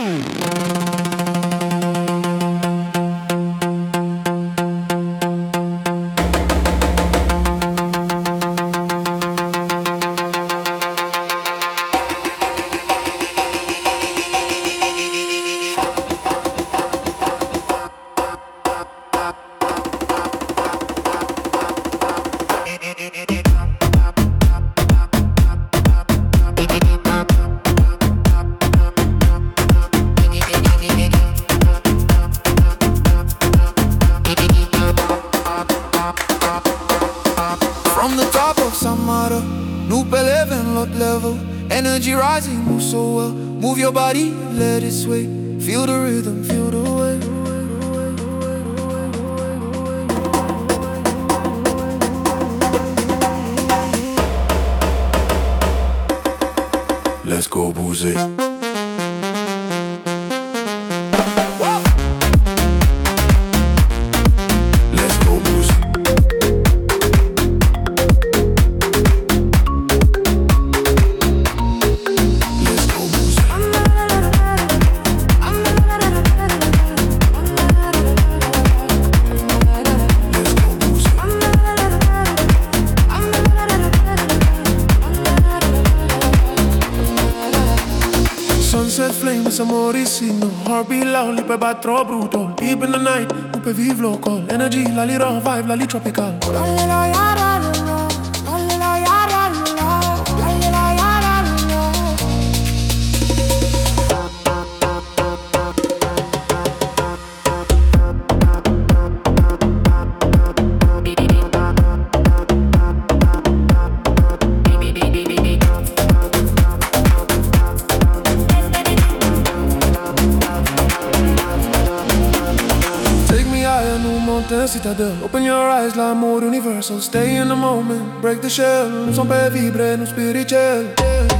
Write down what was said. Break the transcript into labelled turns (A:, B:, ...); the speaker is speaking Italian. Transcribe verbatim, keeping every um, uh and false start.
A: Let's go boozy.
B: Amore sì, no heartbeat loud, li puoi battere bruto. Deep in the night, non puoi vivere local. Energy, la li raw vibe, la li tropical. Citadel. Open your eyes, l'amour universal. Stay in the moment, break the shell. Nous sommes pas vibrer, nous spirituel.